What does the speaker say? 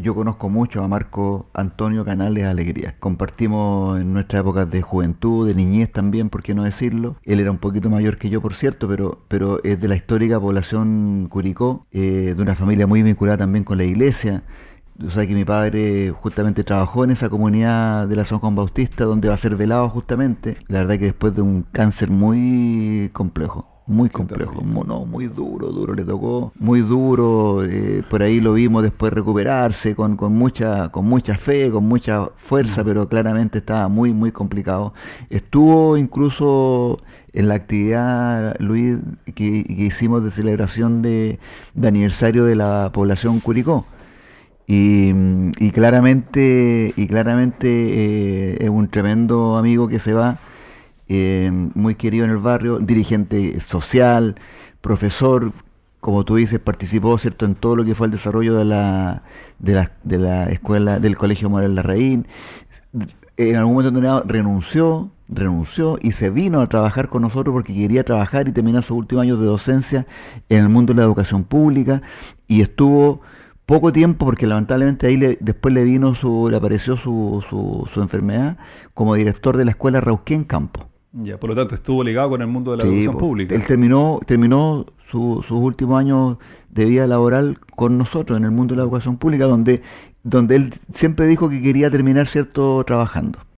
yo conozco mucho a Marco Antonio Canales Alegría. Compartimos en nuestras épocas de juventud, de niñez también, por qué no decirlo. Él era un poquito mayor que yo, por cierto, pero es de la histórica población Curicó, de una familia muy vinculada también con la iglesia. O sea que mi padre justamente trabajó en esa comunidad de la San Juan Bautista, donde va a ser velado justamente. La verdad que después de un cáncer muy Qué complejo, terrible. no, muy duro, le tocó muy duro. Por ahí lo vimos después recuperarse con mucha fe, con mucha fuerza, Mm. pero claramente estaba muy complicado. Estuvo incluso en la actividad, Luis, que hicimos de celebración de aniversario de la población Curicó. Y claramente es un tremendo amigo que se va, muy querido en el barrio, dirigente social, profesor, como tú dices, participó, ¿cierto?, en todo lo que fue el desarrollo de la escuela, del Colegio Morel Larraín. En algún momento determinado renunció y se vino a trabajar con nosotros porque quería trabajar y terminar sus últimos años de docencia en el mundo de la educación pública, y estuvo poco tiempo porque lamentablemente ahí después le apareció su enfermedad como director de la escuela Rauquén Campo. Ya, por lo tanto, estuvo ligado con el mundo de la Sí, educación po. Él pública. terminó sus últimos años de vida laboral con nosotros en el mundo de la educación pública, donde él siempre dijo que quería terminar, cierto, trabajando.